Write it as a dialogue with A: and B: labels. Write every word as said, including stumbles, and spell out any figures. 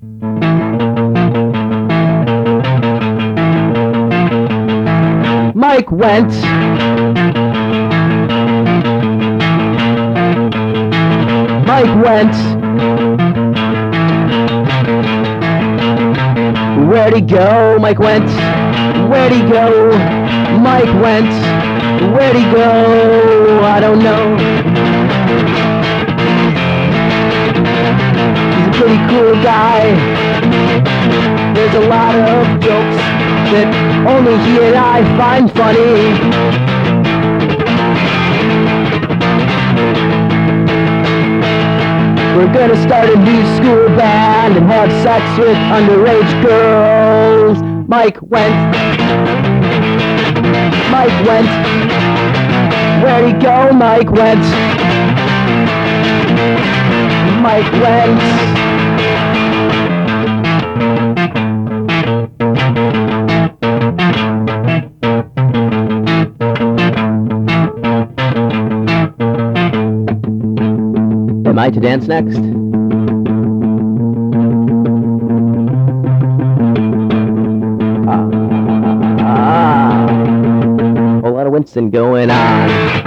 A: Mike went. Mike went. Where'd he go? Mike went. Where'd he go? Mike went. Where'd he go? I don't know. He's a pretty cool guy. There's a lot of jokes that only he and I find funny. We're gonna start a new school band and have sex with underage girls. Mike went. Mike went. Where'd he go? Mike went. Mike went. Am I to dance next? Ah, ah, whole lot of Winston going on.